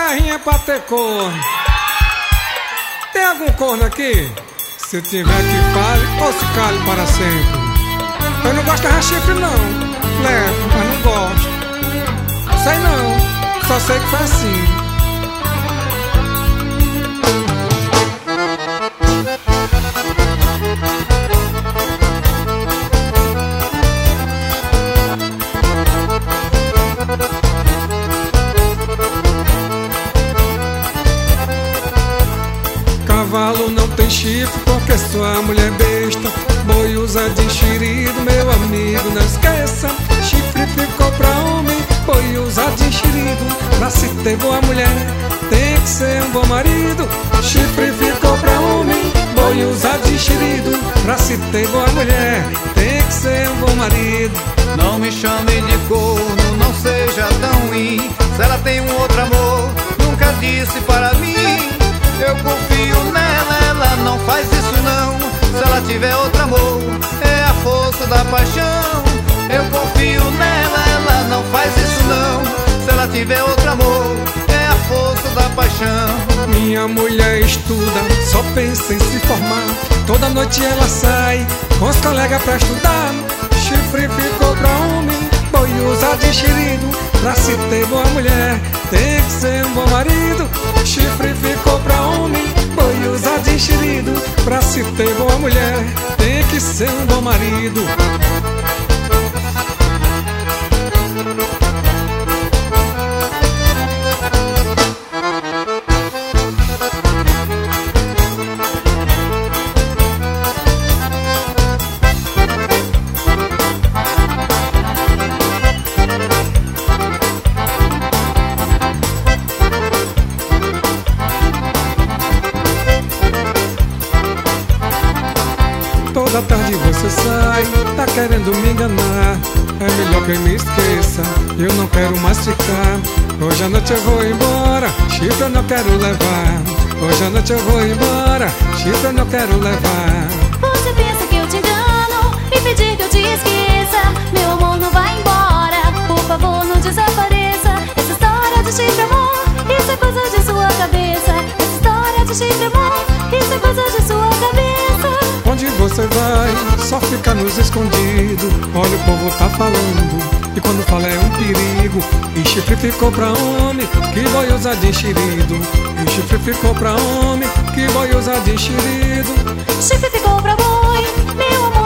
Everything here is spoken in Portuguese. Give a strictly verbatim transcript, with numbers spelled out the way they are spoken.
terrinha é pra ter corno. Tem algum corno aqui? Se tiver que fale ou se cale para sempre. Eu não gosto de chifre não. Levo, mas não gosto. Sei não, só sei que foi assim. Cavalo não tem chifre porque sua mulher besta. Boi usa de enxerido, meu amigo, não esqueça. Chifre ficou pra homem, boi usa de enxerido. Pra se ter boa mulher, tem que ser um bom marido. Chifre ficou pra homem, boi usa de enxerido. Pra se ter boa mulher, tem que ser um bom marido. Não me chame de corno, não seja tão ruim. Se ela tem um outro amor, nunca disse para mim. Eu confio nela, ela não faz isso não. Se ela tiver outro amor, é a força da paixão. Eu confio nela, ela não faz isso não. Se ela tiver outro amor, é a força da paixão. Minha mulher estuda, só pensa em se formar. Toda noite ela sai com os colegas pra estudar. Chifre ficou pra homem, boi usa de enxerido. Pra se ter boa mulher, tem que ser um bom marido. Chifre ficou pra homem, boi usa de enxerido. Pra se ter boa mulher, tem que ser um bom marido. Toda tarde você sai, tá querendo me enganar. É melhor que eu me esqueça, eu não quero mais ficar. Hoje à noite eu vou embora, chifre eu não quero levar. Hoje à noite eu vou embora, chifre eu não quero levar. Você pensa que eu te engano e pedir que eu te esqueça. Meu amor, não vai embora, por favor não desapareça. Essa história de chifre, amor, isso é coisa de sua cabeça. Essa história de chifre, amor, isso é coisa de sua cabeça. Onde você vai, só fica nos escondido. Olha, o povo tá falando, e quando fala é um perigo. E chifre ficou pra homem, que boi usa de enxerido. E chifre ficou pra homem, que boi usa de enxerido. Chifre ficou pra boi, meu amor.